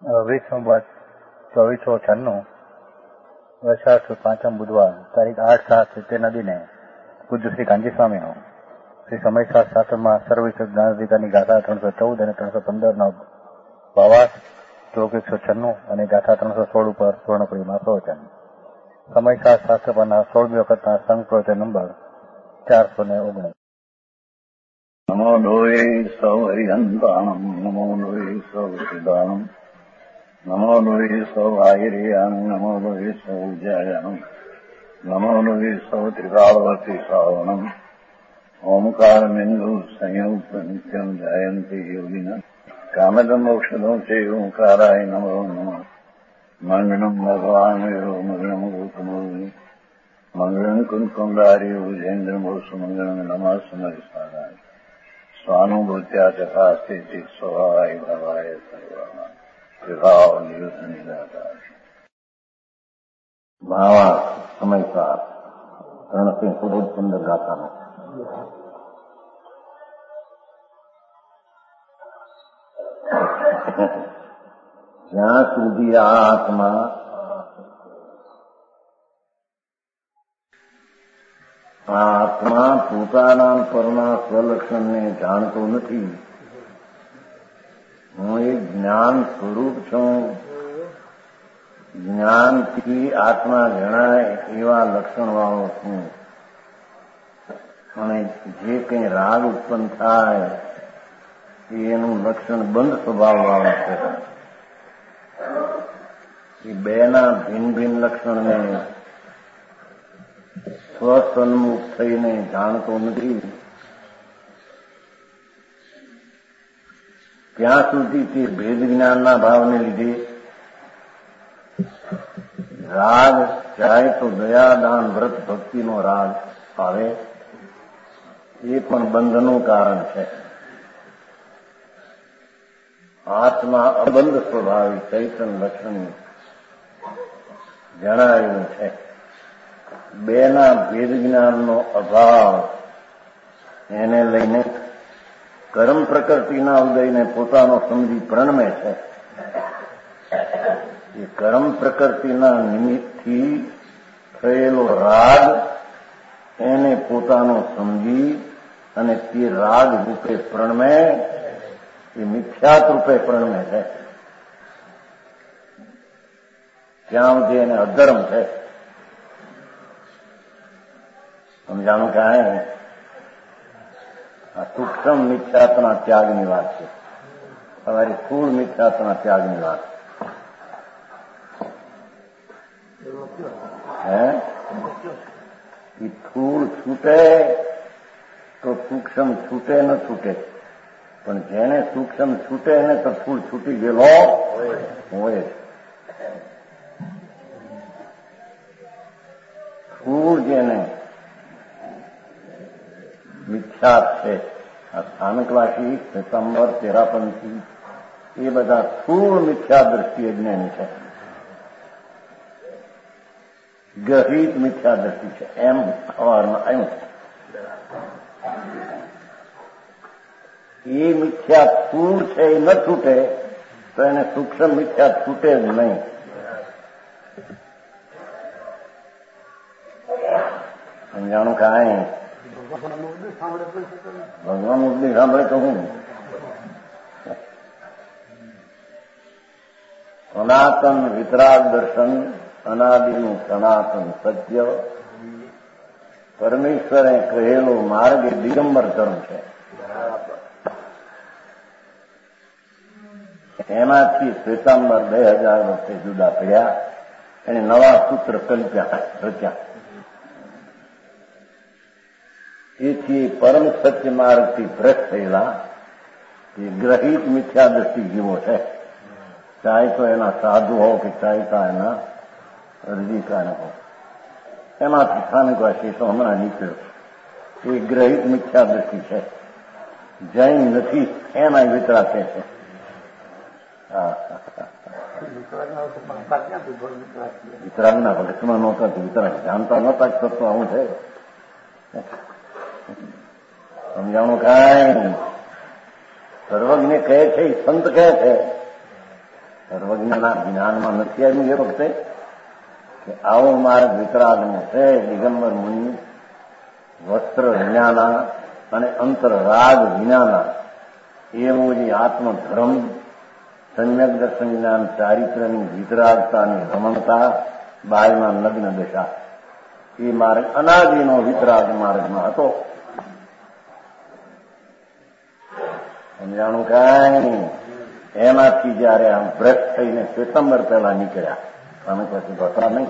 विश्व 2496 वैशाख 5 बुधवार तारीख 8/7 दिने પૂજ્ય શ્રી કાંજી સ્વામીનો શ્રી સમય શાસ્ત્રમાં સર્વવિષય જ્ઞાનાધિકારની ગાથા 314 અને 315 ભાવાર્થ શ્લોક 196 અને ગાથા 316 ઉપર પૂર્ણપરી માસોવચન. સમય શાસ્ત્ર પરના 16મી વખતના સંપ્રવચન નંબર 419. નમો લોહે સૌ હરિહંતાણમ નમો લોહે સૌ સિદ્ધાણમ નમો લોહે સૌ આયર્યાન નમો લોહે સૌ જયાનમ નમો લોહે સૌ ત્રિકાળવતી શ્રાવણમ ઓમકારમેન્દુ સંયુક્ત નિત્યમ જયંતી યોગિન કામદમ ઔષધો છે ઓંકારાય નમો નમઃ. મંગળમ ભગવાન મંગળમ ગૌતમોની મંગળમ કુંકુંડારી વિજેન્દ્રમો સુમંગળમ નમઃ સમરિસારાય સ્વાનુભૂત્યા ચકાસ્તે ચિત સ્વભાવાય ભવાય સર્વમાં વિભાવ નિયુદ્ધ નિરાકાર. ભાવા સમયસાર રણસિંહ ખૂબ જ સુંદર ગાથાનો. જ્યાં સુધી આ આત્મા પોતાના પરના સ્વલક્ષણને જાણતો નથી. હું એક જ્ઞાન સ્વરૂપ છું. જ્ઞાનથી આત્મા જણાય એવા લક્ષણ વાળો છું અને જે કંઈ રાગ ઉત્પન્ન થાય એનું લક્ષણ બંધ સ્વભાવ વાળું છે. એ બેના ભિન્ન ભિન્ન લક્ષણને સ્વસન્મુખ થઈને જાણતો નથી. ત્યાં સુધી તે ભેદ જ્ઞાનના ભાવને લીધે રાગ ચાહે તો દયા દાન વ્રત ભક્તિનો રાગ આવે એ પણ બંધનું કારણ છે. આત્મા અબંધ સ્વભાવી ચૈતન્ય લક્ષણ જણાવ્યું છે. બેના ભેદ જ્ઞાનનો અભાવ એને લઈને કર્મ પ્રકૃતિના ઉદયને પોતાનો સમજી પ્રણમે છે. એ કર્મ પ્રકૃતિના નિમિત્તથી થયેલો રાગ એને પોતાનો સમજી અને તે રાગ રૂપે પ્રણમે એ મિથ્યાત રૂપે પ્રણમે છે. ત્યાં સુધી એને અધર્મ છે. સમજાણું કાંઈ આ સૂક્ષ્મ મિથ્યાત્વના ત્યાગની વાત છે. તમારી સ્થૂળ મિથ્યાત્વના ત્યાગની વાત એ સ્થૂળ છૂટે તો સૂક્ષ્મ છૂટે ન છૂટે, પણ જેને સૂક્ષ્મ છૂટે ને તો સ્થૂળ છૂટી ગયેલો હોય. સ્થૂળ જેને મિથ્યાત છે, આ સ્થાનકવાસી સિતંબર તેરાપંથી એ બધા સ્થૂળ મિથ્યા દ્રષ્ટિએ જ્ઞાની છે. ગહિત મિથ્યા દ્રષ્ટિ છે. એમ સવારમાં આવ્યું એ મિથ્યા સ્થૂળ છે એ ન છૂટે તો એને સૂક્ષ્મ મિથ્યા છૂટે જ નહીં. સમજાણું કાંઈ ભગવાન ઉપદેશ સાંભળે તો હું સનાતન વિતરાગ દર્શન અનાદિનું સનાતન સત્ય પરમેશ્વરે કહેલો માર્ગ એ દિગંબર ધર્મ છે. એમાંથી શ્વેતાંબર 2000 વર્ષે જુદા પડ્યા. એને નવા સૂત્ર રચ્યા. એથી પરમ સત્ય માર્ગથી ભ્રષ્ટ થયેલા એ ગ્રહિત મિથ્યા દ્રષ્ટિ જીવો છે. ચાહે તો એના સાધુ હો કે ચાહે તો એના અરજીકાર હો, એમાંથી સ્થાનકવાસી તો હમણાં નીકળ્યો. એ ગ્રહિત મિથ્યા દ્રષ્ટિ છે. જૈન નથી એના વિતરાગ છે. વિતરાગના ભક્તમાં નહોતા, વિતરાગ જાણતા નહોતા જ થતો આવું છે. સમજાણું કાંઈ સર્વજ્ઞ કહે છે, સંત કહે છે સર્વજ્ઞના જ્ઞાનમાં નથી આવ્યું એ વખતે કે આવો માર્ગ વિતરાગનો છે. દિગંબર મુનિ વસ્ત્ર વિનાના અને અંતર રાગ વિનાના એવું જે આત્મધર્મ, સમ્યક દર્શન જ્ઞાન, ચારિત્ર્યની વિતરાગતાની રમણતા, બાયમાં લગ્ન દશા, એ માર્ગ અનાદિનો વિતરાગ માર્ગમાં હતો. સમજાણું કાંઈ? એમાંથી જયારે આમ ભ્રષ્ટ થઈને શ્વેતંબર પહેલા નીકળ્યા, અમે પછી ભસરા નહીં,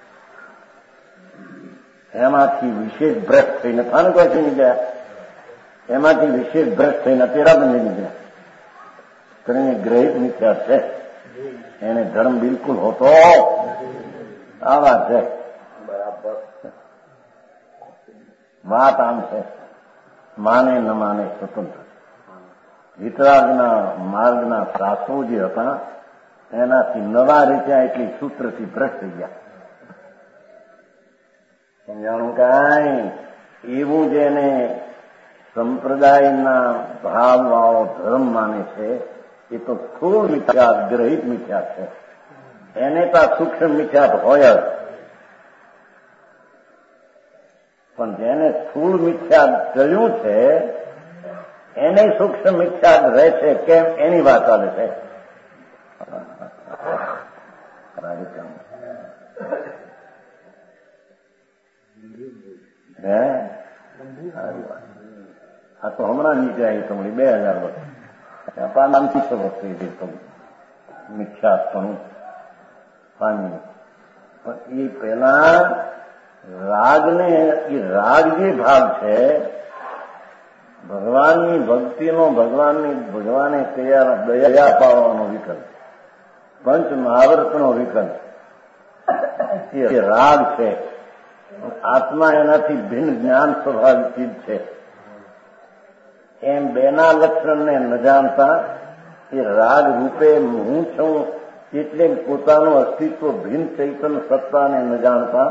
એમાંથી વિશેષ ભ્રષ્ટ થઈને સ્થાનક પછી નીકળ્યા, એમાંથી વિશેષ ભ્રષ્ટ થઈને તેરા બંને નીકળ્યા. કરીને ગ્રહિત મિથ્યા છે, એને ધર્મ બિલકુલ હોતો આવા છે. બરાબર વાત આમ છે, માને ન માને સ્વતંત્ર. વિતરાગના માર્ગના શાસ્ત્રો જે હતા એનાથી નવા રીત્યા એટલી સૂત્રથી ભ્રષ્ટ થઈ ગયા. સમજાણું કાંઈ? એવું જેને સંપ્રદાયના ભાવવાળો ધર્મ માને છે એ તો સ્થૂળ મિથ્યા, ગ્રહિત મિથ્યા છે. એને તો સૂક્ષ્મ મિથ્યા હોય જ, પણ જેને સ્થૂળ મિથ્યા કર્યું છે એને સૂક્ષ્મ મિથ્યા રહે છે. કેમ? એની વાત ચાલે છે. આ તો હમણાં નીચે આવી તમને 2000 વર્ષ, 500 વર્ષ થઈ ગઈ મિથ્યા પણ પામી. પણ એ પેલા રાગને, એ રાગ જે ભાગ છે ભગવાનની ભક્તિનો, ભગવાને દયા પાવાનો વિકલ્પ, પંચ મહાવ્રતનો વિકલ્પ, એ રાગ છે. આત્મા એનાથી ભિન્ન જ્ઞાન સ્વભાવિક ચીજ છે. એમ બેના લક્ષણને ન જાણતા એ રાગ રૂપે હું છું એટલે પોતાનું અસ્તિત્વ ભિન્ન ચૈતન સત્તાને ન જાણતા,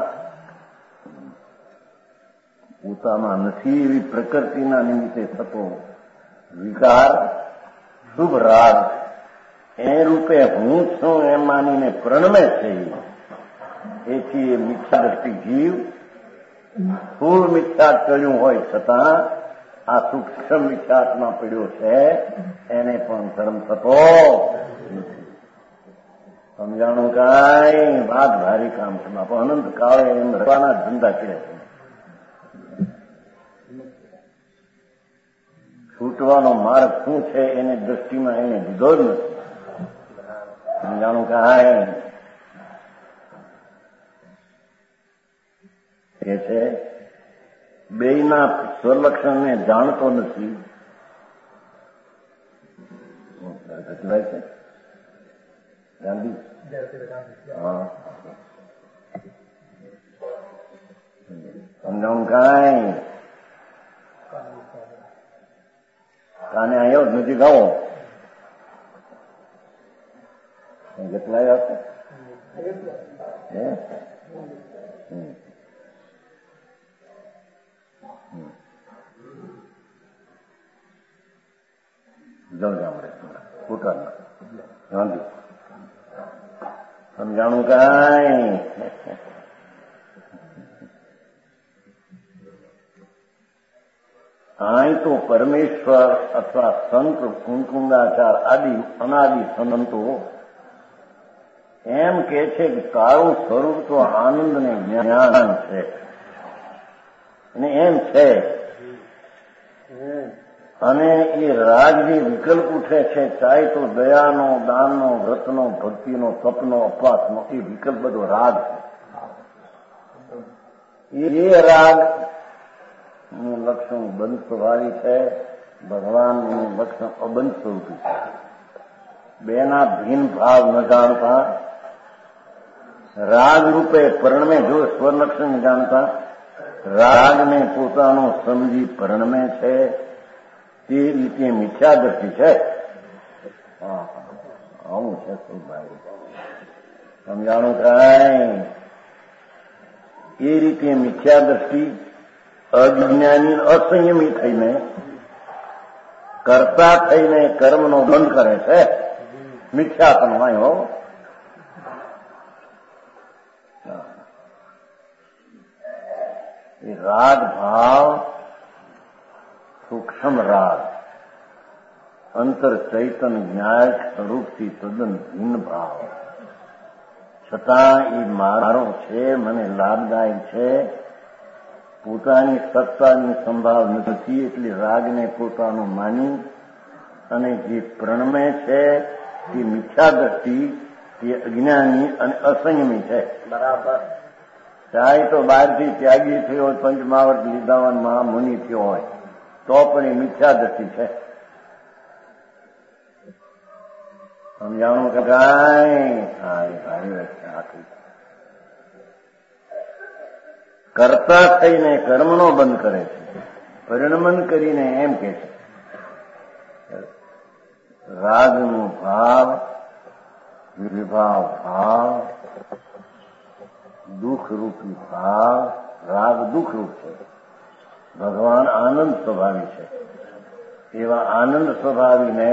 પોતામાં નથી એવી પ્રકૃતિના નિમિત્તે થતો વિકાર શુભ રાગ એ રૂપે હું છું એમ માનીને પ્રણમે છે. એથી એ મિથ્યા દ્રષ્ટિ જીવ સ્થૂળ મિથ્યા કર્યું હોય છતાં આ સૂક્ષ્મ મિથ્યાત્મા પડ્યો છે, એને પણ ધર્મ થતો નથી. સમજાણું કાંઈ? વાત ભારી કામ છે બાપા. અનંત કાળે એમ રવાના ધંધા કર્યા છે. છૂટવાનો માર્ગ શું છે એની દ્રષ્ટિમાં એને લીધો જ નથી. સમજાણું કાંઈ? એ છે બેયના સ્વલક્ષણને જાણતો નથી. ગાંધી સમજાણું કાંઈ? કાને આવ્યો જ નજીક આવો. કેટલા આવ્યા છે? જળગામડે ભૂટાનમાં ગાંધી. સમજાણું કાંઈ? અહીં તો પરમેશ્વર અથવા સંત કુંકુંદાચાર આદિ અનાદિ સંતો એમ કે છે કે તારું સ્વરૂપ તો આનંદ ને જ્ઞાન છે, અને એમ છે. અને એ રાગ જે વિકલ્પ ઉઠે છે, ચાહે તો દયાનો, દાનનો, વ્રતનો, ભક્તિનો, તપનો, અપવાસનો, એ વિકલ્પ બધો રાગ છે. એ રાગ નું લક્ષણ બંધ સ્વભાવી છે, ભગવાનનું લક્ષણ અબંધ સ્વરૂપી છે. બેના ભિન્ન ભાવ ન જાણતા, રાગ રૂપે પરણમે જો સ્વલક્ષણ જાણતા, રાગને પોતાનો સમજી પરણમે છે, તે રીતે મિથ્યા દ્રષ્ટિ છે. આવું છે સુભાઈ. સમજાણું કાંઈ? એ રીતે મિથ્યા દ્રષ્ટિ અજ્ઞાની અસંયમી થઈને, કરતા થઈને કર્મનો બંધ કરે છે. મિથ્યાપણમાં હો. એ રાગ ભાવ સૂક્ષ્મ રાગ, અંતર ચૈતન ન્યાય સ્વરૂપથી તદ્દન ભિન્ન ભાવ, છતાં એ મારો છે, મને લાભદાયક છે, પોતાની સત્તાની સંભાળ નથી એટલે રાગને પોતાનું માની અને જે પ્રણમે છે તે મિથ્યા દ્રષ્ટિ, તે અજ્ઞાની અને અસંયમી છે. બરાબર. ચાહે તો બહારથી ત્યાગી થયો હોય, પંચમાવર્ત લીધા મહામુનિ થયો હોય તો પણ એ મિથ્યા દ્રષ્ટિ છે. સમજાણું કે આખી કરતા થઈને કર્મનો બંધ કરે છે, પરિણમન કરીને એમ કે છે રાગનો ભાવ, વિભાવ ભાવ, દુઃખરૂપી ભાવ. રાગ દુઃખરૂપ છે, ભગવાન આનંદ સ્વભાવી છે. એવા આનંદ સ્વભાવીને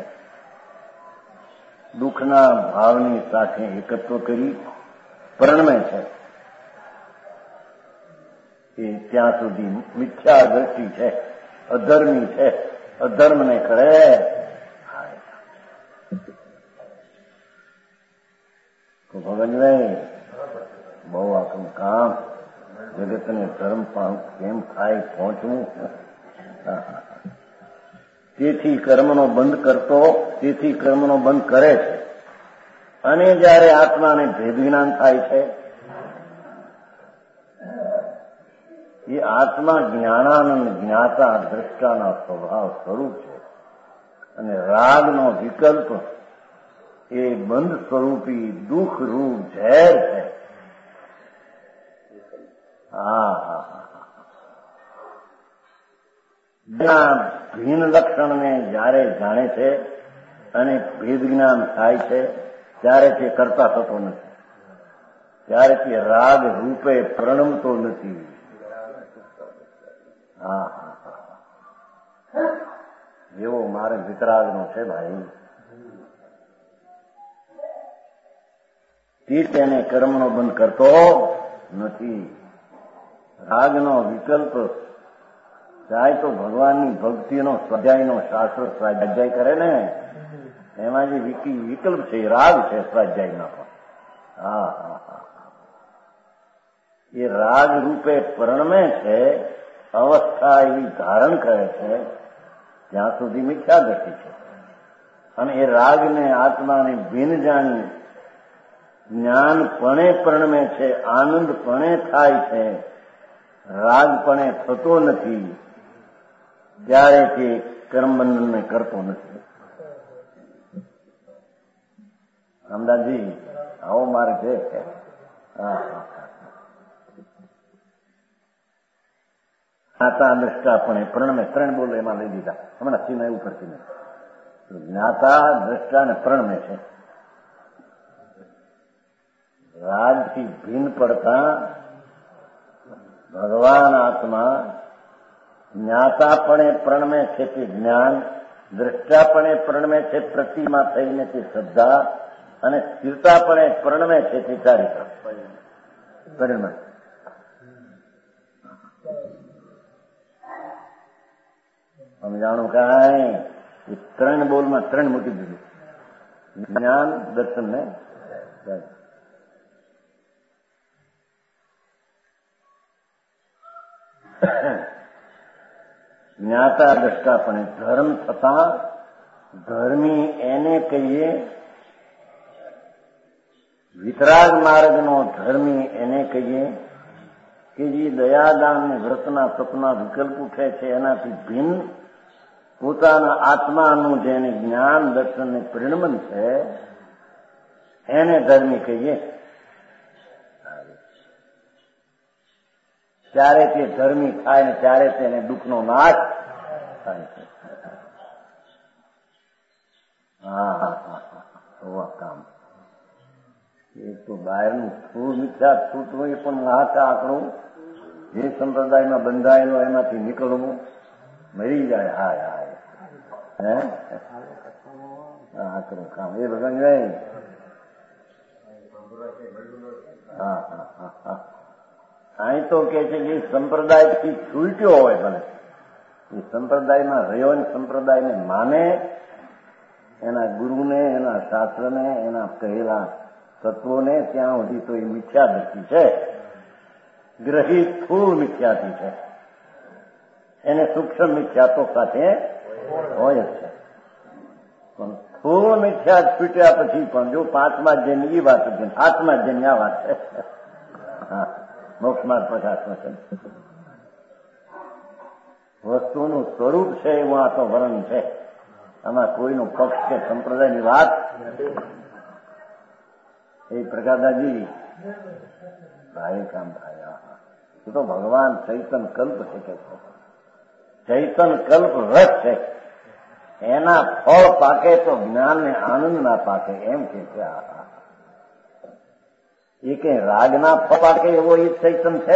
દુઃખના ભાવની સાથે એકત્વ કરી પરણમે છે. એ ત્યાં સુધી મિથ્યા દ્રષ્ટિ છે, અધર્મી છે, અધર્મને કરે. તો ભગવાન બહુ આખું કામ, જગતને ધર્મ કેમ થાય પહોંચવું. તેથી કર્મનો બંધ કરતો, તેથી કર્મનો બંધ કરે છે. અને જયારે આત્માને ભેદ જ્ઞાન થાય છે, એ આત્મા જ્ઞાનાનંદ જ્ઞાતા દ્રષ્ટાના સ્વભાવ સ્વરૂપ છે. અને રાગનો વિકલ્પ એ બંધ સ્વરૂપી દુઃખ રૂપ ઝેર છે. ભીન લક્ષણને જયારે જાણે છે અને ભેદ જ્ઞાન થાય છે ત્યારે તે કરતા થતો નથી, ત્યારે તે રાગ રૂપે પ્રણમતો નથી. એવો મારે વિતરાગનો છે ભાઈ. તે તેને કર્મનો બંધ કરતો નથી. રાગનો વિકલ્પ જાય તો ભગવાનની ભક્તિનો સ્વાધ્યાયનો શાસ્ત્ર સ્વાધ્યાય કરે ને, એમાં જે વિકલ્પ છે એ રાગ છે સ્વાધ્યાયમાં પણ. એ રાગ રૂપે પરણમે છે, અવસ્થા એવી ધારણ કરે છે ત્યાં સુધી મિથ્યા દ્રષ્ટિ છે. અને એ રાગને આત્માને ભિન્ન જાણી જ્ઞાનપણે પરણમે છે, આનંદપણે થાય છે, રાગપણે થતો નથી. ત્યારે તે કર્મબંધનને કરતો નથી. રામદાસજી આવો માર્ગ છે. જ્ઞાતા દ્રષ્ટાપણે પ્રણમે, ત્રણ બોલો એમાં લઈ દીધા હમણાં સીમા એવું કરતી નથી. જ્ઞાતા દ્રષ્ટા ને પ્રણમે છે. રાજથી ભિન્ન પડતા ભગવાન આત્મા જ્ઞાતાપણે પ્રણમે છે તે જ્ઞાન, દ્રષ્ટાપણે પ્રણમે છે પ્રતિમા થઈને તે શ્રદ્ધા, અને સ્થિરતાપણે પ્રણમે છે તે ચારિત્ર પરિણમે. સમજાણું કાંઈ? એ ત્રણ બોલમાં ત્રણ મૂકી દીધું, જ્ઞાન, દર્શન ને જ્ઞાતા દ્રષ્ટાપણે. ધર્મ થતા ધર્મી એને કહીએ, વિતરાગ માર્ગનો ધર્મી એને કહીએ કે જે દયાદાન ને વ્રતના તપના વિકલ્પ ઉઠે છે એનાથી ભિન્ન પોતાના આત્માનું જેને જ્ઞાન દર્શન ને પરિણમન છે એને ધર્મી કહીએ. ત્યારે તે ધર્મી થાય ને ત્યારે તેને દુઃખનો નાશ થાય છે. કામ એક તો બહારનું સ્થૂળ મિથ્યા છૂટવું એ પણ હાથા આંકડું, જે સંપ્રદાયમાં બંધાયેલો એમાંથી નીકળવું મરી જાય. હાય હાય આકરું કામ એ ભગવાન નહીં. હા. અહીં તો કે છે કે સંપ્રદાયથી છૂટ્યો હોય ભલે, એ સંપ્રદાયમાં રહ્યો ને સંપ્રદાયને માને, એના ગુરુને, એના શાસ્ત્રને, એના કહેલા તત્વોને, ત્યાં સુધી તો એ મિથ્યા દ્રષ્ટિ છે, ગ્રહિત સ્થૂળ મિથ્યાથી છે. એને સૂક્ષ્મ મિથ્યા તો સાથે હોય જ છે. પણ સ્થૂળ મિથ્યા છૂટ્યા પછી પણ જો 5મા અધ્યાયની એ વાત છે, 8મા અધ્યાયની આ વાત છે. હા, મોક્ષમાર્ગ 50 વસ્તુનું સ્વરૂપ છે એવું આ તો વર્ણન છે. આમાં કોઈનું પક્ષ કે સંપ્રદાયની વાત એ પ્રકાશદાસજી ભાઈ કામ થાય. એ તો ભગવાન ચૈતન કલ્પ છે કે ચૈતન કલ્પ રસ છે, એના ફળ પાકે તો જ્ઞાન ને આનંદ ના પાકે એમ કે છે. એ કઈ રાગના ફળ પાકે એવો એ ચૈતન છે.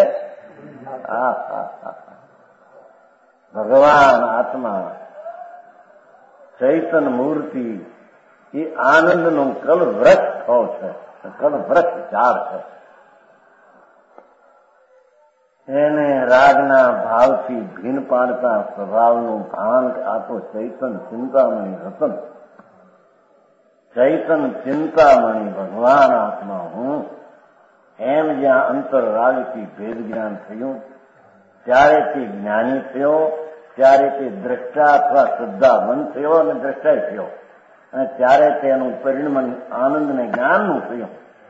ભગવાન આત્મા ચૈતન મૂર્તિ એ આનંદનું કલવૃક્ષ ફળ છે, કલવૃક્ષ ઝાડ છે. એને રાગના ભાવથી ભીન પાડતા સ્વભાવનું ભાન આ તો ચૈતન ચિંતામણી રતન, ચૈતન ચિંતામણી ભગવાન આત્મા હું. એમ જ્યાં અંતર રાગથી ભેદ જ્ઞાન થયું ત્યારે તે જ્ઞાની થયો, ત્યારે તે દ્રષ્ટા અથવા શ્રદ્ધાવંત થયો અને દ્રષ્ટાય થયો, અને ત્યારે તેનું પરિણમન આનંદ ને જ્ઞાનનું થયું.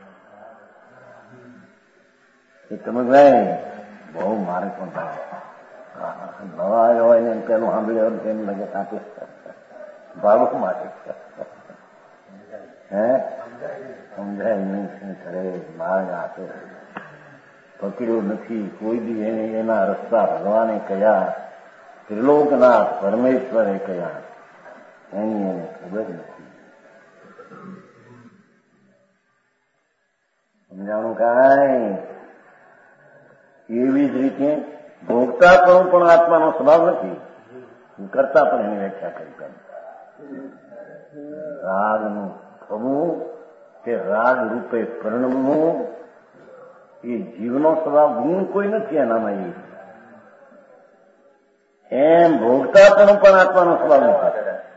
એ તમે ભાઈ બહુ મારે પણ થાય. નવા આવ્યો હોય ને પેલું સાંભળ્યું તેમ લગે કાપી ભાડું માટે સમજાય નહીં. શું કરે માર્ગ આપે પકડ્યો નથી કોઈ દી. એને એના રસ્તા ભગવાને કયા, ત્રિલોકનાથ પરમેશ્વરે કયા, એની એને ખબર નથી. સમજાણું કાંઈ. એવી જ રીતે ભોગતાપણું પણ આત્માનો સ્વભાવ નથી, કરતા પણ એની વ્યાખ્યા કરી. રાગનું થવું કે રાગ રૂપે પરિણમવું એ જીવનો સ્વભાવ, ગુણ કોઈ નથી એનામાં. એમ ભોગતાપણું પણ આત્માનો સ્વભાવ નથી.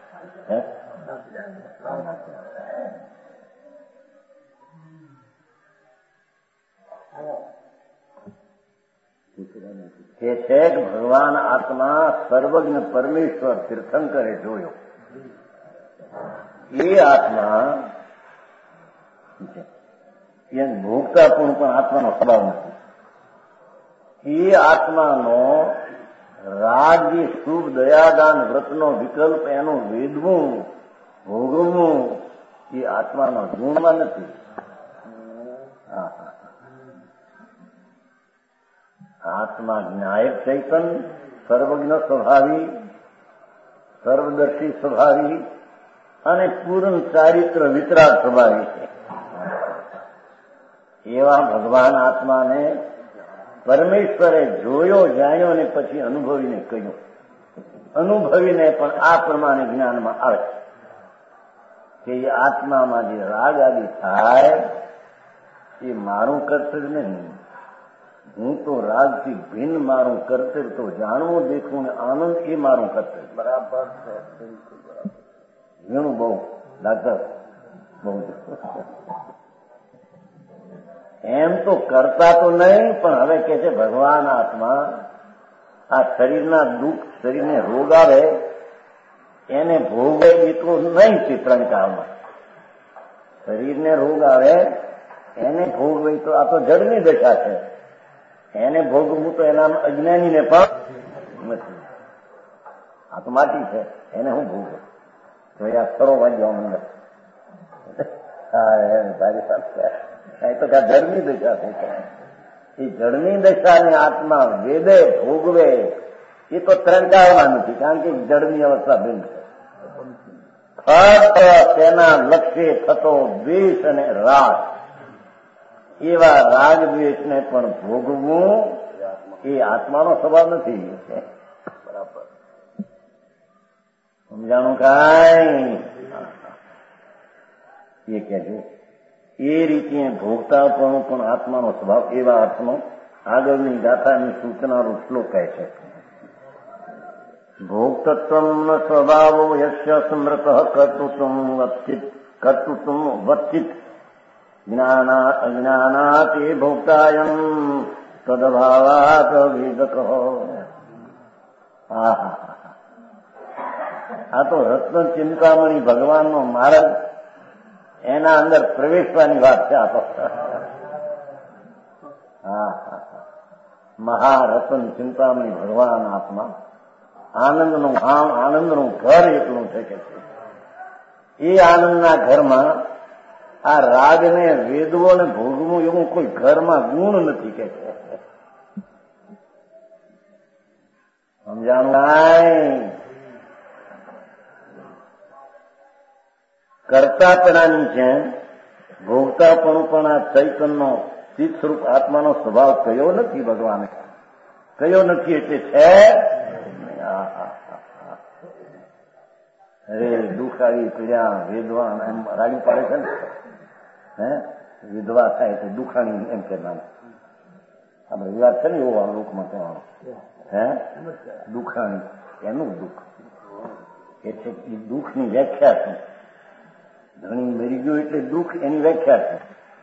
કે છે કે ભગવાન આત્મા સર્વજ્ઞ પરમેશ્વર તીર્થંકરે જોયો. એ આત્મા એમ ભોગતાપણું પણ આત્માનો સ્વભાવ નથી. એ આત્માનો રાગ જે શુભ દયાદાન વ્રતનો વિકલ્પ એનું વેદવું ભોગવવું એ આત્માનો ગુણમાં નથી. આત્મા જ્ઞાયક ચૈતન, સર્વજ્ઞ સ્વભાવી, સર્વદર્શી સ્વભાવી અને પૂર્ણ ચારિત્ર વિતરાગ સ્વભાવી છે. એવા ભગવાન આત્માને પરમેશ્વરે જોયો, જાણ્યો અને પછી અનુભવીને કહ્યું. અનુભવીને પણ આ પ્રમાણે જ્ઞાનમાં આવે કે એ આત્મામાં જે રાગ આદિ થાય એ મારું કર્તવ્ય નહીં. હું તો રાગથી ભિન્ન મારું કર્તવ્ય તો જાણવું, દેખવું ને આનંદ એ મારું કર્તવ્ય. બરાબર છે, બિલકુલ બરાબર. ઘણું બહુ ડાક્ટર બહુ એમ તો કરતા તો નહીં, પણ હવે કે છે ભગવાન આત્મા આ શરીરના દુઃખ, શરીરને રોગ આવે એને ભોગવે એ તો નહીં છે. ત્રણકાળમાં શરીરને રોગ આવે એને ભોગવે તો આ તો જડની દશા છે. એને ભોગવવું તો એના અજ્ઞાનીને પણ નથી. આ તો માટી છે, એને હું ભોગવું તો આ સરો વાંચવા મંડળ તારી સાથે તો જળની દશા થઈ. એ જળની દશાની આત્મા વેદે ભોગવે એ તો ત્રણકાળમાં નથી, કારણ કે જળની અવસ્થા ભિન્ન છે. ફક્ત તેના લક્ષ્ય થતો દ્વેષ અને રાગ, એવા રાગ દ્વેષને પણ ભોગવવું એ આત્માનો સ્વભાવ નથી. બરાબર સમજાણું કાંઈ. એ કહેજો. એ રીતે ભોગતાપણું પણ આત્માનો સ્વભાવ, એવા અર્થનો આગળની ગાથાની સૂચનાનો શ્લોક કહે છે. ભોક્તત્વનો સ્વભાવો યસ્ય સ્મૃત કર્તૃત્વ વચ્ચિત જ્ઞાનાત એ ભોક્તાયમ તદભાવાત વેદક. આ તો રત્ન ચિંતામણી ભગવાનનો માર્ગ, એના અંદર પ્રવેશવાની વાત છે. આ તો મહારત્ન ચિંતામણી ભગવાન આત્મા આનંદનું ઘર એટલું છે કે એ આનંદના ઘરમાં આ રાગને વેદવો ને ભોગવું એવું કોઈ ઘરમાં ગુણ નથી કે છે. સમજાણું? કરતાપણાની જેમ ભોગતાપણું પણ આ ચૈતનનો ચિત્ત સ્વરૂપ આત્માનો સ્વભાવ કયો નથી ભગવાને. કયો નથી એટલે છે. અરે દુઃખ આવી પીડ્યા વેદવાન એમ રાગી પાડે છે ને. વિધવા થાય તો દુખાણી એમ કે નામ આપડે વિવાદ છે ને એવો લોકમાં કહેવાનો. દુખાણી એનું દુઃખ એટલે દુઃખની વ્યાખ્યા છે. ધણી મરી ગયો એટલે દુઃખ એની વ્યાખ્યા છે.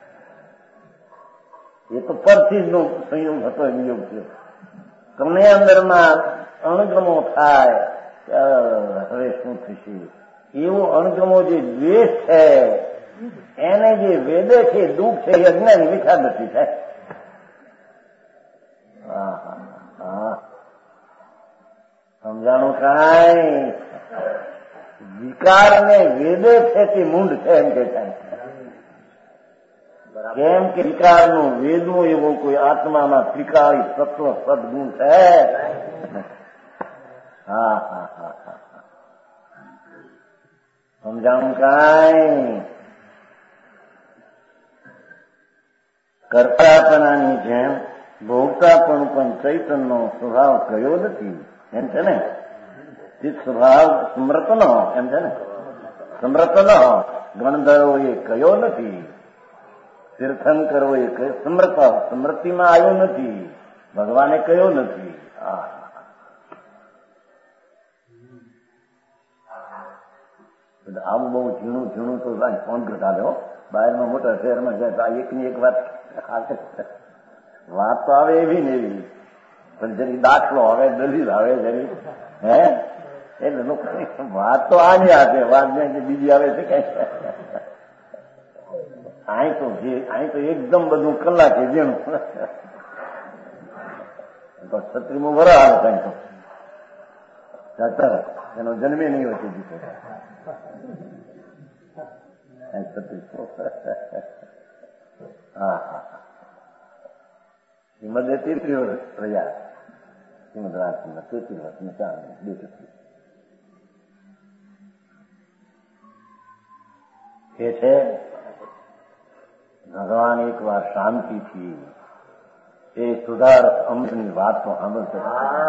એ તો પરથી જ નો સંયોગ હતો, વિયોગ થયો. તમને અંદરમાં અણગમો થાય હવે શું થશે, એવો અણગમો જે દ્વેષ છે એને જે વેદે છે દુઃખ છે એ અજ્ઞાન વિચાર નથી થાય. સમજાણું? કાંઈ વિકારને વેદે છે તે મૂંડ છે એમ કે થાય. કેમ કે વિકારનું વેદવું એવો કોઈ આત્મામાં ત્રિકાળી સત્વ સદગુણ છે. સમજાણું? કાંઈ કરતાપણાની જેમ ભોગતાપણું પણ ચૈતનનો સ્વભાવ કયો નથી એમ છે ને. ચિત્ત સ્વભાવ સ્મૃતનો એમ છે ને. સ્મૃતનો ગણધરો એ કયો નથી. તીર્થંકરો એ સ્મૃતિમાં આવ્યો નથી. ભગવાને કયો નથી. આવું બહુ ઝીણું ઝીણું તો ફોન કરતા લો. બહારમાં મોટા શહેરમાં જાય તો આ એકની એક વાત તો આવે એવી ને એવી, પણ જરી દાખલો આવે, દલીલ આવે જરી. એટલે લોકો વાત તો આની આપે, વાત ને બીજી આવે છે કઈ. અહીં તો એકદમ બધું કલાકે જેનું તો 36મું વરસ આવે કઈ તો એનો જન્મે નહીં હોય દીકરો. 36 શ્રીમદે 33 વર્ષ પ્રજા, શ્રીમદ રાજમાં 33 વર્ષની 2 એ છે. ભગવાન એક વાર શાંતિથી એ સુધારસ અમૃતની વાત તો સાંભળશે.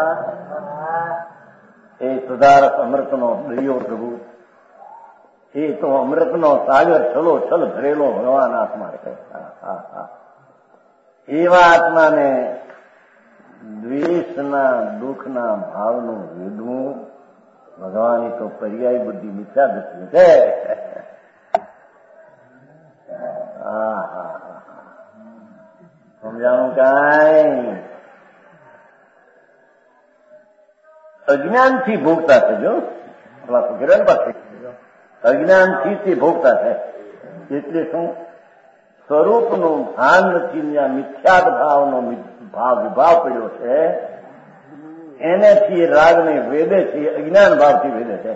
એ સુધારસ અમૃતનો દરિયો પ્રભુ, એ તો અમૃતનો સાગર છલો છલ ભરેલો ભગવાન આત્મા છે. એવા આત્માને દ્વેષના દુઃખના ભાવનું વેદવું ભગવાનની તો પર્યાય બુદ્ધિ મિથ્યા દૃષ્ટિ છે. સમજાણું? કાંઈ અજ્ઞાનથી ભોગતા છે. જો કિરણ પાસે અજ્ઞાનથી તે ભોગતા છે. એટલે શું? સ્વરૂપનું ભાન નથી, જ્યાં મિથ્યાદ ભાવનો વિભાવ પડ્યો છે એનેથી રાગને વેદે છે, અજ્ઞાન ભાવથી વેદે છે.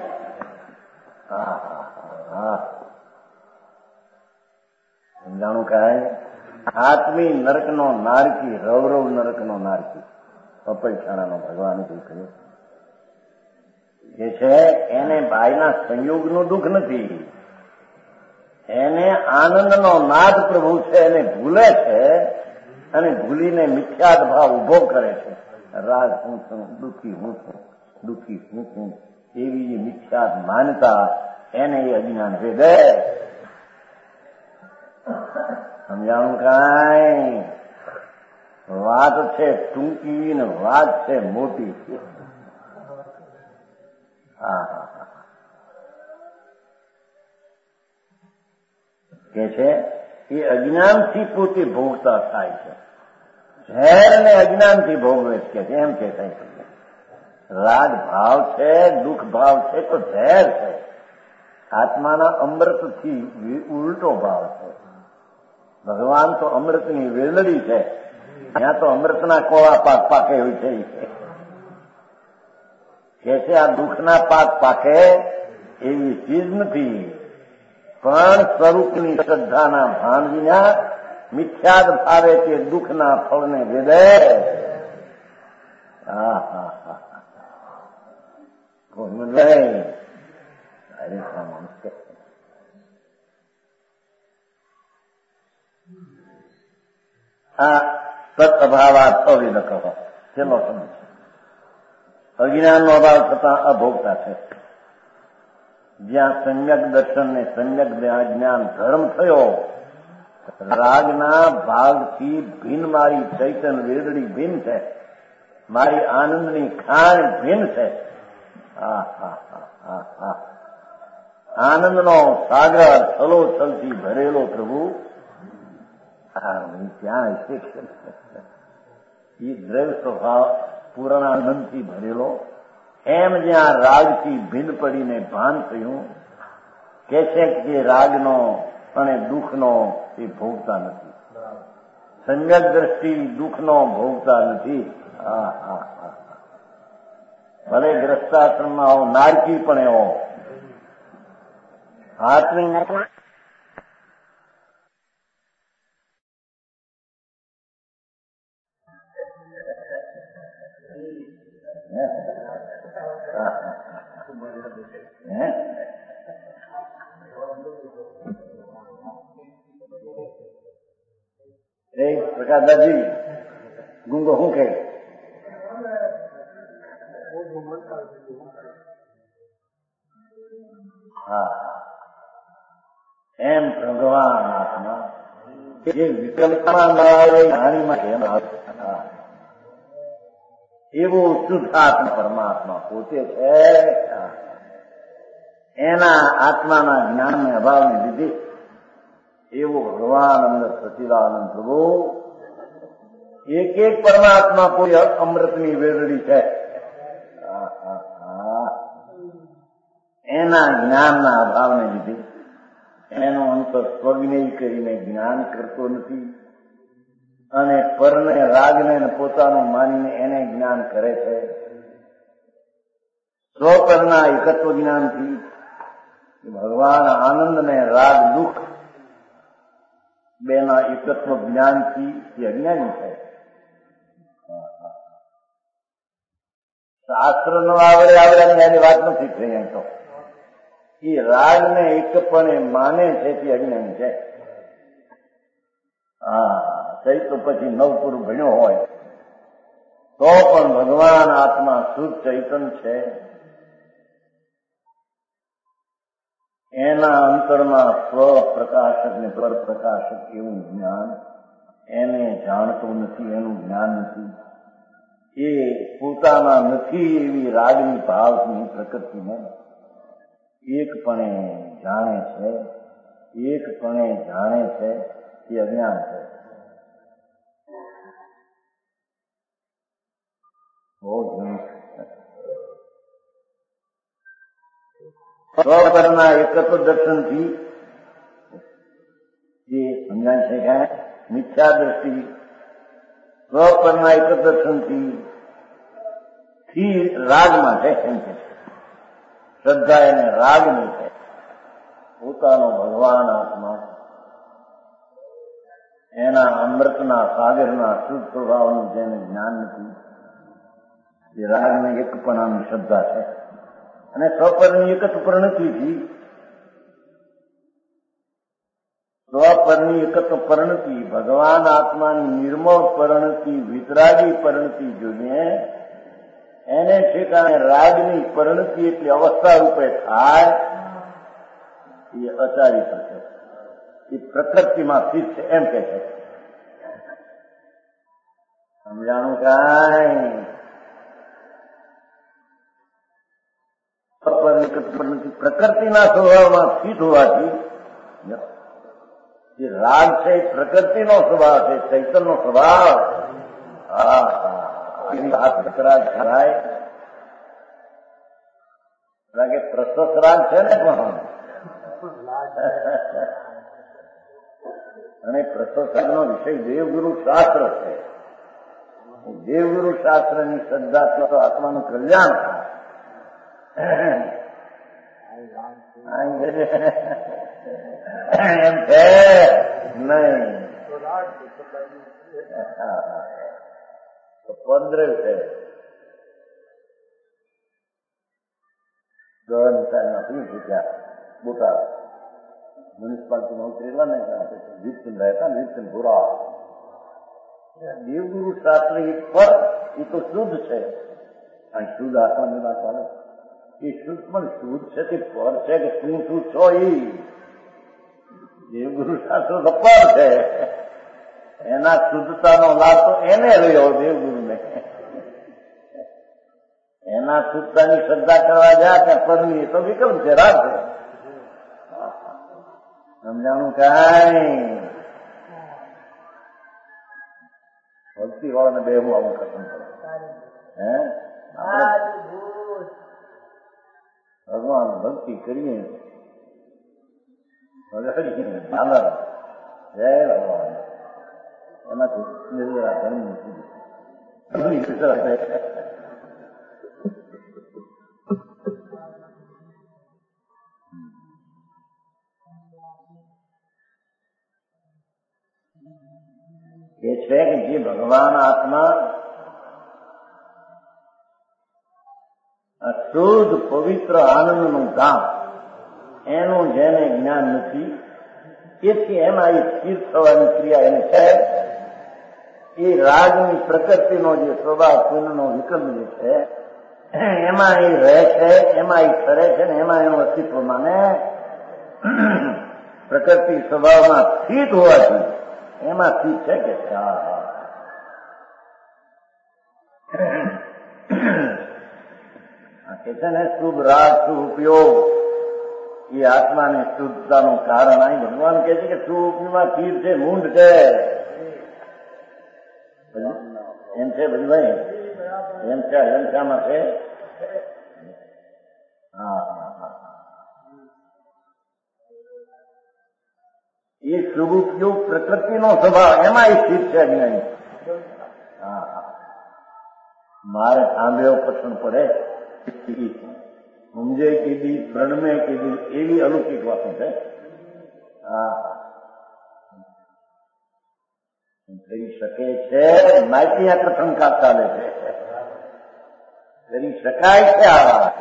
સમજાણું? કાંઈ આત્મી નરકનો નારકી, રવરવ નરકનો નારકી, અપૈક્ષાણાનો ભગવાને કોઈ કહ્યું જે છે એને બાયના સંયોગનું દુઃખ નથી, એને આનંદનો નાદ પ્રભુ છે એને ભૂલે છે અને ભૂલીને મિથ્યાદ ભાવ ઉભો કરે છે. રાગ હું છું, દુઃખી હું છું, દુઃખી હું છું, એવી મિથ્યા માનતા એને એ અજ્ઞાન વેદે. સમજાણું કાંઈ? વાત છે ટૂંકી ને વાત છે મોટી. હા કે છે એ અજ્ઞાનથી પોતે ભોગતા થાય છે. ઝેર ને અજ્ઞાનથી ભોગવે છે એમ કે રાગ ભાવ છે, દુઃખ ભાવ છે તો ઝેર છે. આત્માના અમૃતથી ઉલટો ભાવ છે. ભગવાન તો અમૃતની વેલડી છે, ત્યાં તો અમૃતના કોળા પાક પાકે એવું છે. કે છે આ દુઃખના પાક પાકે એવી ચીજ નથી, પણ સ્વરૂપની શ્રદ્ધાના ભાન વિના મિથ્યાદ ભાવે તે દુઃખના ફળને વેદે. આ તત અભાવાત અવિદક છેલ્લો સમજ. અજ્ઞાનનો અભાવ થતા અભોગતા છે. જ્યાં સમ્યક દર્શન ને સમ્યક જ્ઞાન ધર્મ થયો, રાગના ભાગથી ભિન્ન મારી ચૈતન વેદડી ભિન્ન છે, મારી આનંદની ખાણ ભિન્ન છે. આનંદનો સાગર છલોછલથી ભરેલો પ્રભુ ત્યાં શિક્ષણ એ દ્રવ્ય સ્વભાવ પૂર્ણાનંદથી ભરેલો, એમ જ્યાં રાગથી ભિન્ન પડીને ભાન થયું, કે છે કે રાગનો અને દુઃખનો એ ભોગતા નથી. સમ્યક દ્રષ્ટિ દુઃખનો ભોગતા નથી. ભલે ગ્રસ્તાશ્રમમાં હો, નારકી પણ હો, હાથની નરકમાં પ્રકાશ દાદી ગુંગો શું કે એમ ભગવાન આત્મા જે વિકલ્પમાં ન આવે હાનિમાં એવું શુદ્ધ આત્મા પરમાત્મા પોતે છે. એના આત્માના જ્ઞાનને અભાવને લીધે એવો ભગવાન અંદર સચિદાનંદ પ્રભુ એક એક પરમાત્મા કોઈ અમૃતની વેરડી છે. એના જ્ઞાનના અભાવને લીધે એનો અંતર સ્વજ્ઞેય કરીને જ્ઞાન કરતો નથી અને પરને રાગને પોતાનું માનીને એને જ્ઞાન કરે છે. સ્વપરના એકત્વ જ્ઞાનથી ભગવાન આનંદ ને રાગ દુઃખ બેના એકત્વ જ્ઞાનથી એ અજ્ઞાની છે. શાસ્ત્ર નો આવડે એની વાત નથી થઈ. એમ તો એ રાગને એકપણે માને છે તે અજ્ઞાની છે. તો પછી નવપુરું ભણ્યો હોય તો પણ ભગવાન આત્મા શુદ્ધ ચૈતન છે. એના અંતરમાં સ્વ પ્રકાશક ને પર પ્રકાશક એવું જ્ઞાન એને જાણતું નથી, એનું જ્ઞાન નથી. એ પોતાના નથી એવી રાગની ભાવની પ્રકૃતિને એકપણે જાણે છે, એકપણે જાણે છે. એ અજ્ઞાન છે. સ્વપરના એકત્વ દર્શનથી જે સમજાય છે કે મિથ્યા દ્રષ્ટિ સ્વપરના એકત્વ દર્શનથી રાગમાં છે. એમ છે શ્રદ્ધા એને રાગની છે. પોતાનો ભગવાન આત્મા એના અમૃતના સાગરના શુદ્ધ સ્વભાવનું જેને જ્ઞાન નથી, એ રાગને એકપણાની શ્રદ્ધા છે. અને સ્વપરની એકત્વ પરિણતિથી સ્વપરની એકત્વ પરિણતિ ભગવાન આત્માની નિર્મળ પરિણતિ વિતરાગી પરિણતિ જોઈને એને ઠેકાણે રાગની પરિણતિ એટલી અવસ્થા રૂપે થાય એ અચારી શકે, એ પ્રકૃતિમાં સ્થિત છે એમ કે છે. સમજાણું કાંઈ? પ્રકૃતિના સ્વભાવમાં સ્થિત હોવાથી જે રાગ છે એ પ્રકૃતિનો સ્વભાવ છે, ચૈતનનો સ્વભાવ. રાગે પ્રશસ્ત રાગ છે ને, પણ અને પ્રશસ્ત રાગનો વિષય દેવગુરુ શાસ્ત્ર છે. દેવગુરુ શાસ્ત્રની શ્રદ્ધા તો આત્માનું કલ્યાણ એમ છે નહીં. પંદર છે બોટાદ મ્યુનિસિપાલિટીમાં ઉતરેલા ને વિચન રહેતા ને, વિચન ભૂરા દેવગુરુ શાસ્ત્ર પર એ તો શુદ્ધ છે. અને શુદ્ધ આત્માની વાત ચાલે, એ શુદ્ધ પણ શુદ્ધ છે તે પર છે કે શું શું છો એ દેવગુરુ શાસ્ત્ર તો પર છે. એના શુદ્ધતાનો લાભ તો એને રહ્યો દેવગુરુને. એના શુદ્ધતાની શ્રદ્ધા કરવા જાય ત્યાં પરની તો વિકલ્પ છે, રાગ છે. સમજાણું કાંઈ? ભક્તિ વાળાને બે હું આવું ખતમ કરે. ભગવાન ભક્તિ કરીએ જય ભગવાન, એનાથી નિર્જરા ધર્મ એ છે કે જે ભગવાન આત્મા શુદ્ધ પવિત્ર આનંદનું ધામ, એનું જેને જ્ઞાન નથી, તેથી એમાં એ સ્થિર થવાની ક્રિયા એને છે. એ રાજની પ્રકૃતિનો જે સ્વભાવ પૂર્ણનો વિકલ્પ જે છે એમાં એ રહે છે, એમાં એ ફરે છે ને એમાં એનું અસ્તિત્વ માને. પ્રકૃતિ સ્વભાવમાં સ્થિત હોવાથી એમાં સ્થિત છે કે કે છે ને શુભ રાગ શુભ ઉપયોગ એ આત્માની શુદ્ધતાનું કારણ. અહીં ભગવાન કહે છે કે શુભ ઉપયોગમાં સ્થિર છે, મૂંઢ છે. એમ છે ભાઈ, એમ છે, એમ શામાં છે? એ શુભ ઉપયોગ પ્રકૃતિનો સ્વભાવ એમાં એ સ્થિત છે જ્ઞાની. મારે સાંભળ્યો પસંદ પડે સમજે કીધી, પ્રણમે કીધી, એવી અલૌકિક વાતો છે. કરી શકે છે, માહિતી આ કથનકાર ચાલે છે, કરી શકાય છે. આ વાત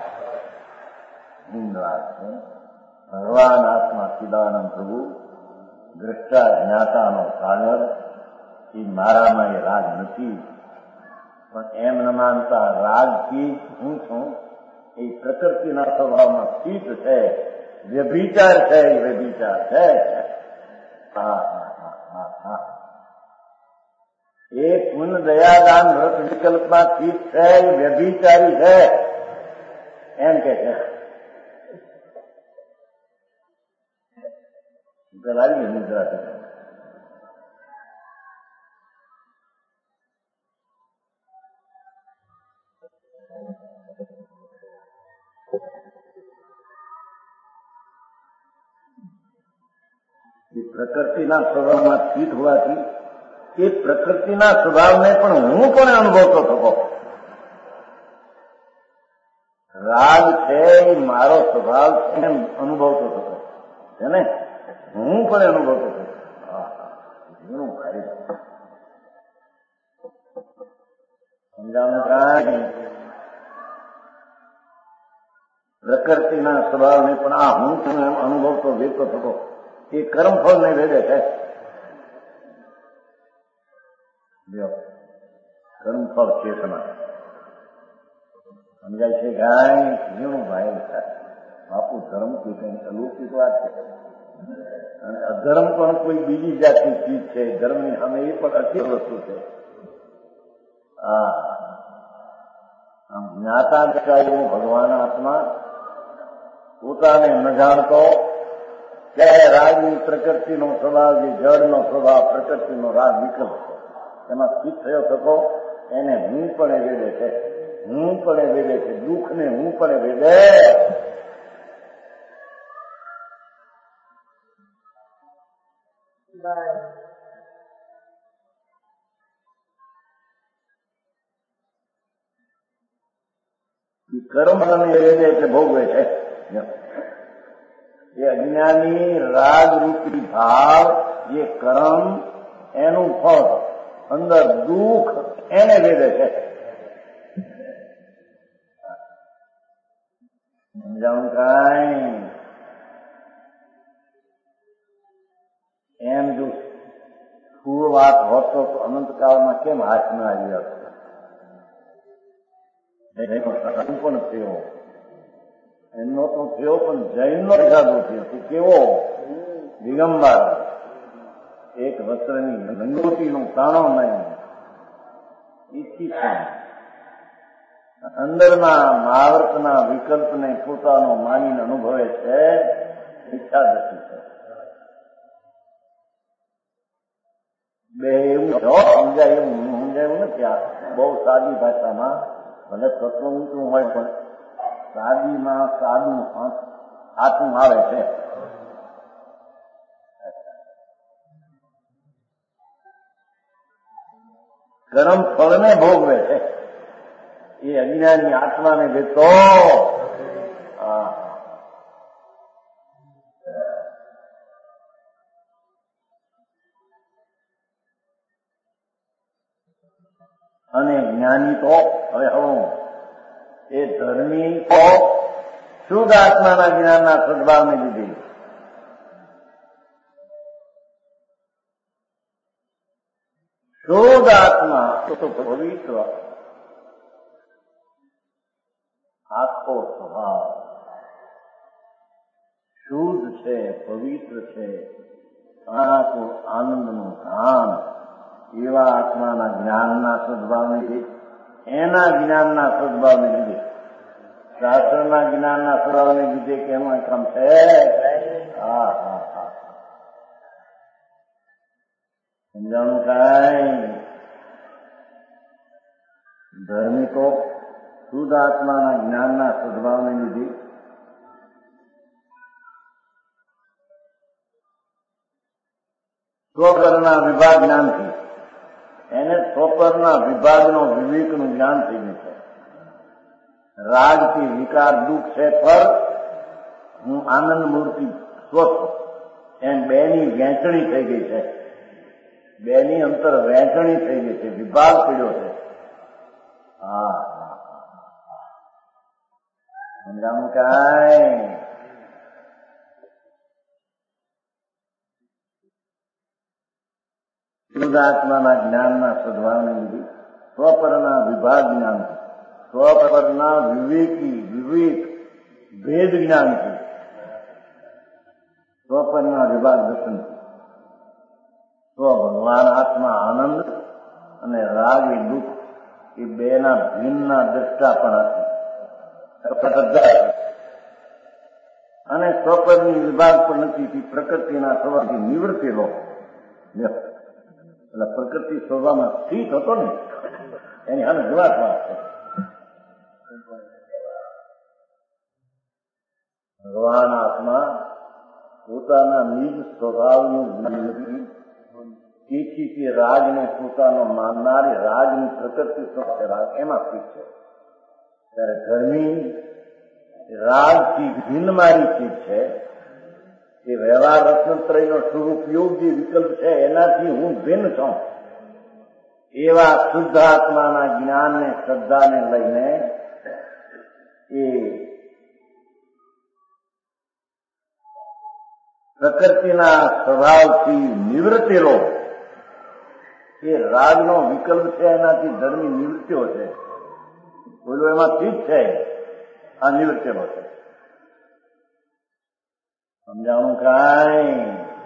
ભગવાન આત્મા સદાનંદ પ્રભુ દ્રષ્ટા જ્ઞાતાનો સાગર, એ મારામાં એ રાગ નથી. પણ એમ ન માનતા રાગથી હું છું એ પ્રકૃતિના સ્વભાવમાં સ્થિત છે, વ્યભિચાર છે, એ વ્યભિચાર છે. એ પુણ્ય દયાદાન વ્રત વિકલ્પમાં સ્થિત છે, એ વ્યભિચારી છે એમ કે છે. આવી નિદ્રા છે. પ્રકૃતિના સ્વભાવમાં સ્થિત હોવાથી એ પ્રકૃતિના સ્વભાવને પણ હું પણ અનુભવતો થતો. રાગ છે એ મારો સ્વભાવ છે એમ અનુભવતો થતો છે ને, હું પણ અનુભવતો થતો. ઘણું ભારે સમજાવવાનું કાંઈ. પ્રકૃતિના સ્વભાવને પણ આ હું છું એમ અનુભવતો વ્યક્ત થતો. એ કર્મફળ ને વેદે છે. કર્મફળ ચેતના સમજાય છે ગાય ઘણું ભાઈ બાપુ ધર્મ થી કઈ અલૌકિક વાત છે અને અધર્મ પણ કોઈ બીજી જાતની ચીજ છે. ધર્મની સામે એ પણ અતિ વસ્તુ છે. આમ જ્ઞાતા એવું ભગવાન આત્મા પોતાને ન જાણતો ત્યારે રાજની પ્રકૃતિનો સ્વભાવ, જે જળનો સ્વભાવ, પ્રકૃતિનો રાગ વિકલ્પ છે, એમાં સ્થિત થયો થતો એને હું પણ વેડે છે, હું પણ વેડે છે, દુઃખને હું પણ વેડે. કર્મ વેડે એટલે ભોગવે છે. એ અજ્ઞાની રાગરૂપી ભાવ, જે કર્મ, એનું ફળ અંદર દુઃખ એને વેડે છે. સમજાવું કાંઈ? એમ જો સ્થૂળ વાત હોત તો અનંતકાળમાં કેમ હાથ ન આવી હતો? પણ થયો એમનો તો થયો, પણ જૈનનો સાધુ થયો. કેવો દિગંબર, એક વસ્ત્રની લંગોટીનું તાણો નહીં, ઈચ્છી અંદરના મહાવર્તના વિકલ્પને પોતાનો માનીને અનુભવે છે. ઈચ્છા દ્રષ્ટિ છે. બે એવું સમજાય એવું સમજાયું નથી. આ બહુ સાદી ભાષામાં, ભલે તત્વ ઊંચું હોય પણ સાદીમાં સાદું આટલું આવે છે. કર્મ ફળને ભોગવે છે એ અજ્ઞાની આત્માને દેતો. અને જ્ઞાની તો હવે એ ધર્મી તો શુદ્ધ આત્માના જ્ઞાનના સદભાવને લીધે શુદ્ધ આત્મા તો પવિત્ર આખો સ્વભાવ શુદ્ધ છે, પવિત્ર છે, આખું આનંદનું ધામ એવા આત્માના જ્ઞાનના સદભાવને લીધે, એના જ્ઞાનના સદભાવને લીધે, શાસ્ત્રના જ્ઞાનના સદભાવને લીધે કેમ કામ છે? સમજાણું કાંઈ? ધાર્મિકો શુદ્ધ આત્માના જ્ઞાનના સદભાવને લીધે સ્વપરના વિભાગ જ્ઞાનથી એને સ્વપરના વિભાગનો વિવેકનું જ્ઞાન થઈ ગયું છે. રાગથી વિકાર દુઃખ છે, પર હું આનંદ મૂર્તિ સ્વસ્થ, એમ બેની વહેંચણી થઈ ગઈ છે. બેની અંતર વહેંચણી થઈ ગઈ છે, વિભાગ પડ્યો છે. સમજાવું કાંઈ? શુદ્ધાત્માના જ્ઞાનના સદભાવને લીધે સ્વપરના વિભાગ જ્ઞાનથી, સ્વપરના વિવેક ભેદ જ્ઞાનથી, સ્વપરના વિભાગ દર્શનથી સ્વ ભગવાન આત્મા આનંદ અને રાગ એ દુઃખ એ બેના ભિન્નના દ્રષ્ટા પણ હતી. અને સ્વપદની વિભાગ પણ નથી. પ્રકૃતિના સ્વભાવથી નિવૃત્તિલો, એટલે પ્રકૃતિ સ્વભાવમાં સ્થિત હતો ને એની હાને જવાબ વાત છે. ભગવાન આત્મા પોતાના નિજ સ્વભાવનું નથી, તેથી તે રાજને પોતાનો માનનારી રાજની પ્રકૃતિ રાગ એમાં સ્થિત છે. ત્યારે ધર્મી રાજથી ભિન્ન મારી ચીજ છે. એ વ્યવહાર રત્નત્રયનો સ્વરૂપ યોગ્ય વિકલ્પ છે, એનાથી હું ભિન્ન છું. એવા શુદ્ધ આત્માના જ્ઞાનને, શ્રદ્ધાને લઈને એ પ્રકૃતિના સ્વભાવથી નિવૃત્તેલો એ રાગનો વિકલ્પ છે, એનાથી ધર્મી નિવૃત્તિઓ છે. બોલો એમાં ચીજ છે, આ નિવૃત્તેલો છે. સમજાણું કાંઈ?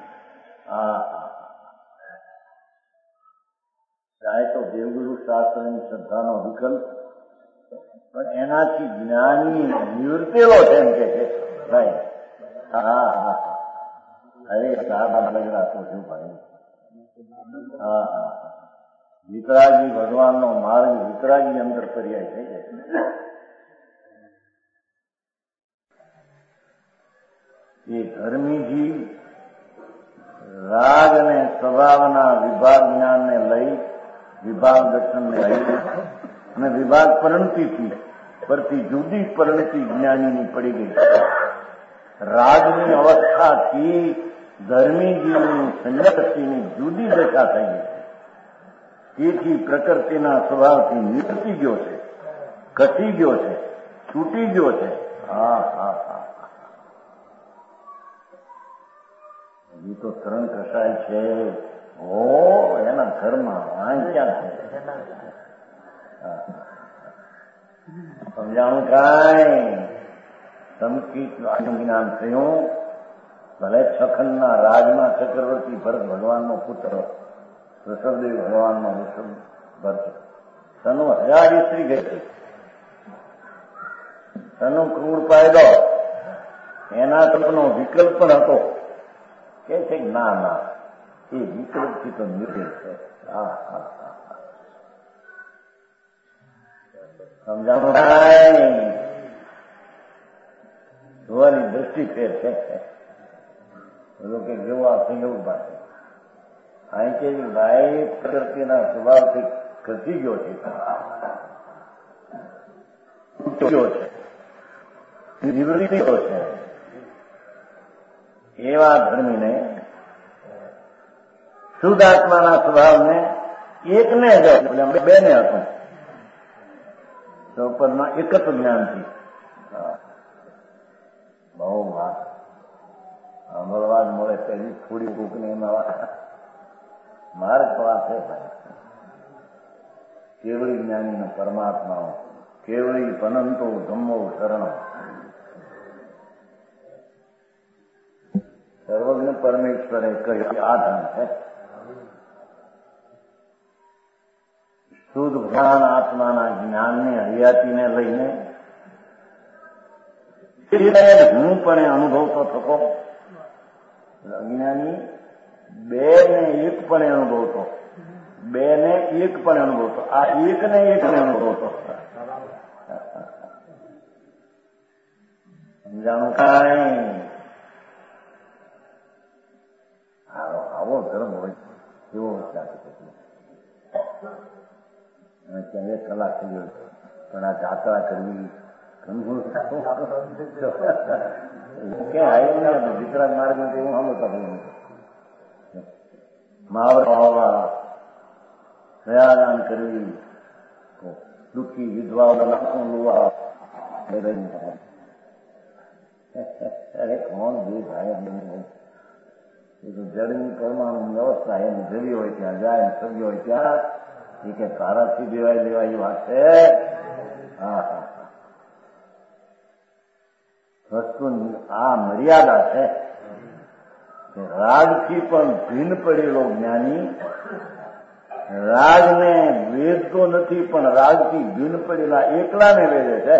ચાહે તો દેવગુરુ શાસ્ત્રની શ્રદ્ધાનો વિકલ્પ, પણ એનાથી જ્ઞાની નિવૃત્તેલો છે એમ કે છે. અરે સારા લગડા તો શું ભાઈ. વિતરાગી ભગવાનનો માર્ગ વિતરાગી અંદર પર્યાય થઈ જાય. એ ધર્મીજી રાગ અને સ્વભાવના વિભાગ જ્ઞાનને લઈ, વિભાગ દર્શનને લઈ અને વિભાગ પરિણતિથી પરથી જુદી પરિણતિ જ્ઞાનીની પડી ગઈ. રાગની અવસ્થાથી ધર્મીજીની સંયમશક્તિની જુદી દશા થઈ ગઈ. તેથી પ્રકૃતિના સ્વભાવથી નીકળી ગયો છે, ઘટી ગયો છે, છૂટી ગયો છે. એ તો તરણ કસાય છે. એના ઘરમાં વાંચ્યા છે. સમજાણું કાંઈ? સંકિત જ્ઞાન થયું. ભલે છખનના રાજના ચક્રવર્તી ભરત ભગવાનનો પુત્ર, ઋષભદેવ ભગવાનનો ઋષભ ભરત, તનુ 1000 સ્ત્રી ગઈ, તનુ ક્રૂર પાયદો, એના તરફનો વિકલ્પ પણ હતો. કે છે ના ના, એ વિકલ્પથી તો નિર્ભર છે. સમજાણું? જોવાની દ્રષ્ટિ ફેર છે. કે જેવું આ એવું પાસે અહીં કે ભાઈ પ્રકૃતિના સ્વભાવથી ઘટી ગયો છે, નિવૃત્તિ છે. એવા ધર્મીને શુદ્ધ આત્માના સ્વભાવને એકને જ એટલે બે ને હતું તો ઉપરના એકત્વ જ્ઞાનથી બહુ વાત સાંભળવા મળે. પેલી થોડી બુકને એમાં માર્ગ પાસે કેવળી જ્ઞાનીનો પરમાત્માઓ, કેવળી પનંતો ધમ્મો શરણ. સર્વજ્ઞ પરમેશ્વરે કહ્યું આ ધન છે. શુદ્ધ જ્ઞાન આત્માના જ્ઞાનને હરિયાતીને લઈને હું પણ અનુભવતો થતો, અજ્ઞાની બે ને એક પણ અનુભવતો, બે ને એક પણ અનુભવતો, આ એક ને એક ને અનુભવતો. સમજાણું કાંઈ? આવો ધર્મ હોય એવો ત્યાં 1 કલાક થઈ ગયો, પણ આ જાત્રા કરવી વિતરાગ માર્ગ નથી. હું સાંભળતા મહાવર હોવા, દયાદાન કરવી, દુઃખી વિધવાઓ લોવા. અરે કોણ જે ભાઈ જળની પરમાણુ વ્યવસ્થા એને જડી હોય ત્યાં જાય, સભ્ય હોય ત્યાં એ કે તારાથી દેવાય દેવાય વાત છે. વસ્તુની આ મર્યાદા છે કે રાગથી પણ ભિન્ન પડેલો જ્ઞાની રાગને વેદતો નથી, પણ રાગથી ભિન્ન પડેલા એકલાને વેદે છે.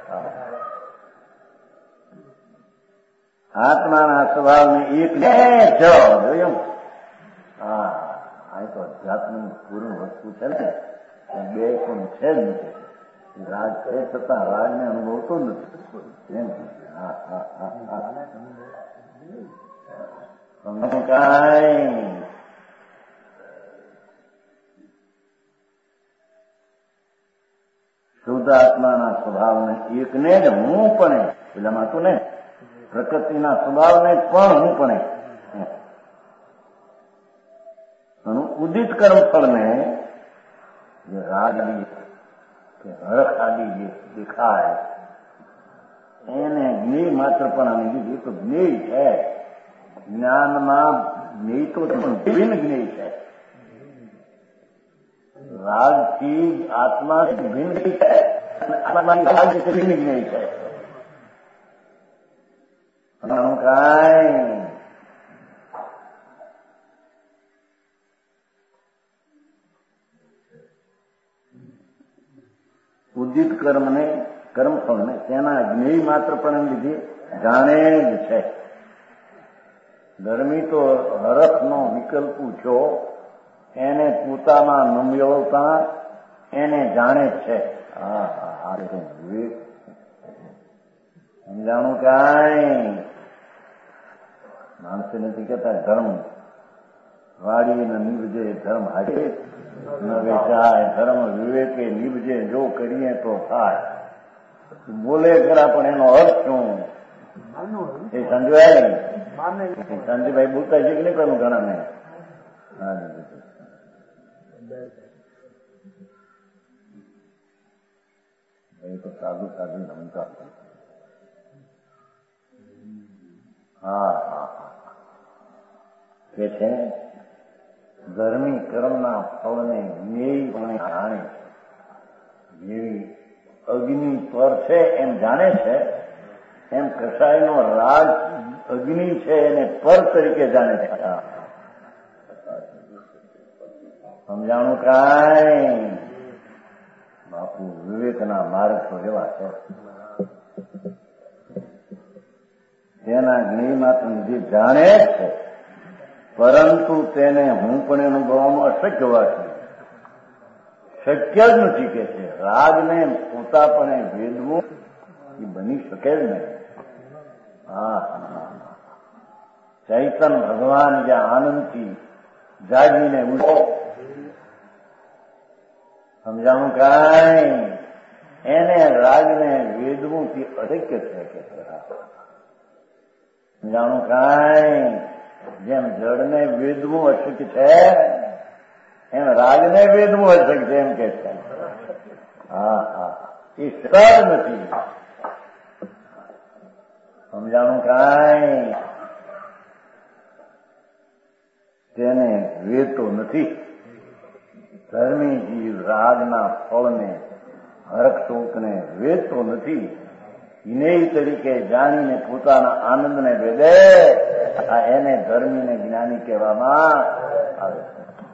આત્માના સ્વભાવને એક જોયું. આ તો અધ્યાત્મની પૂર્ણ વસ્તુ છે ને, બે પણ છે જ નથી. રાગ છે છતાં રાગને અનુભવતો નથી. કાંઈ શુદ્ધ આત્માના સ્વભાવને એકને જ હું પણ પેલામાં હતું ને, પ્રકૃતિના સ્વભાવને પણ હું પણ ઉદિત કર્મફળને જે રાગ કે હરખ આદિ જે દેખાય એને જ્ઞેય માત્ર પણ આની દીધી તો જ્ઞેય છે. જ્ઞાનમાં જ્ઞેય તો પણ ભિન્ન જ્ઞેય છે. રાગથી આત્મા ભિન્ન છે નહીં છે કાંઈ ઉદિત કર્મને કર્મફળને તેના જ્ઞેય માત્ર પણ લીધે જાણે જ છે. ધર્મી તો હરખનો વિકલ્પ છો, એને પોતાના નમ્યવતા એને જાણે જ છે. વિવેક સમજાણું કાંઈ માણસે નથી કહેતા ધર્મ વાડીને નીવજે ધર્મ હાજે ન વેચાય, ધર્મ વિવેકે નીવજે જો કરીએ તો થાય. બોલે ખરા પણ એનો અર્થ શું એ સમજવાય નહીં. સંજયભાઈ બોલતા છે કે નહીં પેલું ઘણા ને એ તો સાદું સાદું રમતા. હા હા કે છે ધર્મી કર્મના ફળને જ્ઞેયપણે જાણે, જેવી અગ્નિ પર છે એમ જાણે છે, એમ કસાયનો રાજ અગ્નિ છે એને પર તરીકે જાણે છે. સમજાણું કાંઈ બાપુ વિવેકના માર્ગ તો એવા છે. તેના જ્ઞેયમાં જે જાણે છે, પરંતુ તેને હું પણ અનુભવવાનું અશક્ય હોવાથી શક્ય જ નથી કે છે. રાગને પોતાપણે વેદવું એ બની શકે જ નહીં. હા ચૈતન ભગવાન જ્યાં આનંદથી જાગીને ઉઠો, સમજાણું કાંઈ એને રાગને વેદવું થી અશક્ય છે કે સમજાણું કાંઈ જેમ જળને વેદવું અશક્ય છે એમ રાગને વેદવું અશક્ય છે એમ કે છે. હા હા એ સર નથી. સમજાણું કાંઈ તેને વેદતો નથી. ધર્મી જીવ રાગના ફળને હરખ શોકને વેદતો નથી. જ્ઞેય તરીકે જાણીને પોતાના આનંદને વેદે, આ એને ધર્મીને જ્ઞાની કહેવામાં આવે છે.